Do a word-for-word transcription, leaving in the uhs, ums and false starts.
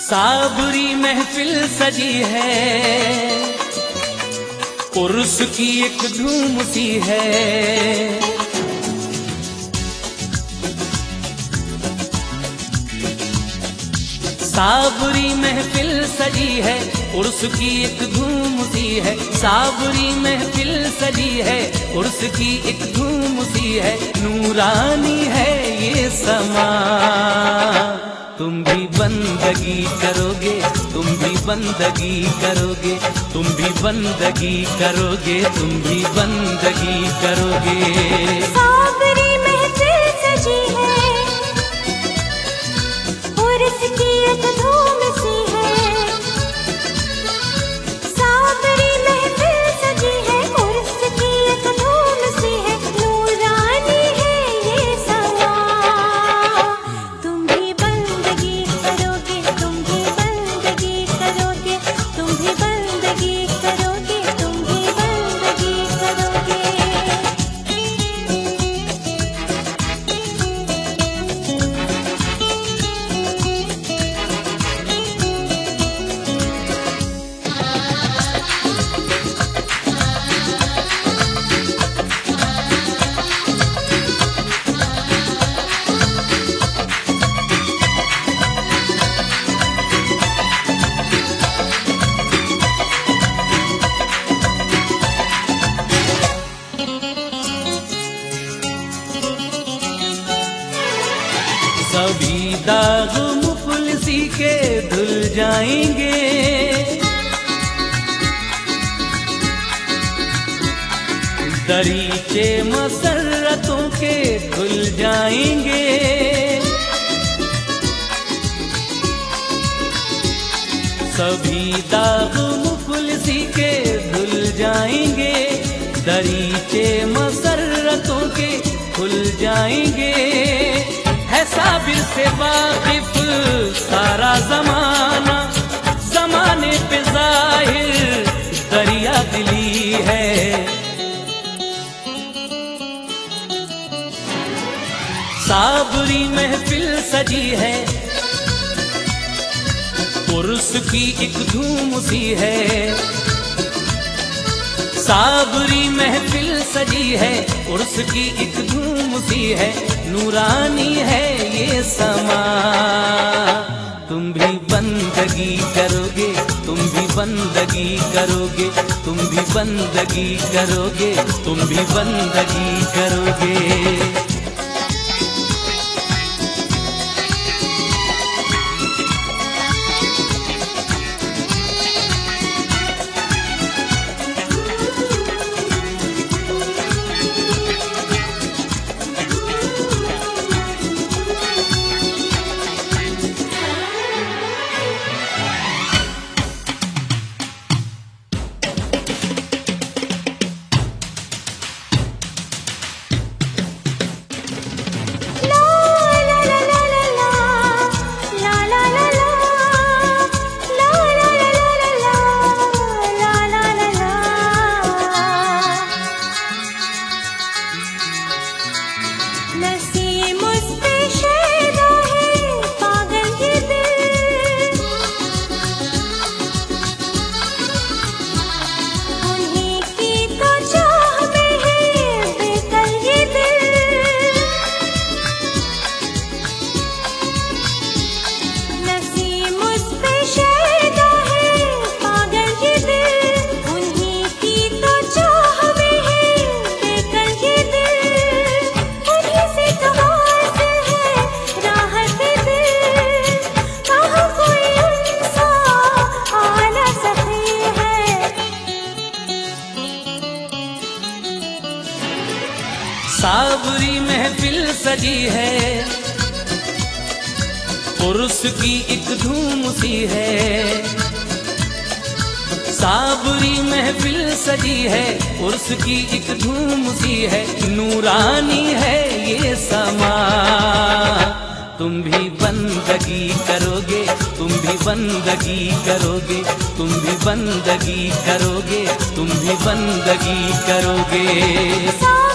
साबरी महफिल सजी है, उर्स की एक धूम सी है। साबरी महफिल सजी है, उर्स की एक धूम सी है। साबरी महफिल सजी है, उर्स की एक धूम सी है। नूरानी है ये समा, तुम भी बंदगी करोगे, तुम भी बंदगी करोगे, तुम भी बंदगी करोगे, तुम भी बंदगी करोगे। साबरी महफिल सजी है, उर्स की एक धूम सी है। साबरी महफिल सजी है, उर्स की एक धूम सी है। नूरानी है ये समा, तुम भी बंदगी करोगे, तुम भी बंदगी करोगे, तुम भी बंदगी करोगे, तुम भी बंदगी करोगे। सभी दाग मुफलिसी के धुल जाएंगे, दरीचे मसरतों के खुल जाएंगे। सभी दाग मुफलिसी के धुल जाएंगे, दरीचे मसरतों के खुल जाएंगे। है साबिर से वाकिफ सारा जमाना, जमाने पे जाहिर दरिया दिली है। साबरी महफिल सजी है, उर्स की एक धूम सी है। साबरी महफिल सजी है, उर्स की एक धूम सी है। नूरानी है ये समा, तुम भी बंदगी करोगे, तुम भी बंदगी करोगे, तुम भी बंदगी करोगे, तुम भी बंदगी करोगे। साबरी महफिल सजी है, उर्स की एक धूम सी है। साबरी महफिल सजी है, उर्स की एक धूम सी है। नूरानी है ये समा, तुम भी बंदगी करोगे, तुम भी बंदगी करोगे, तुम भी बंदगी करोगे, तुम भी बंदगी करोगे।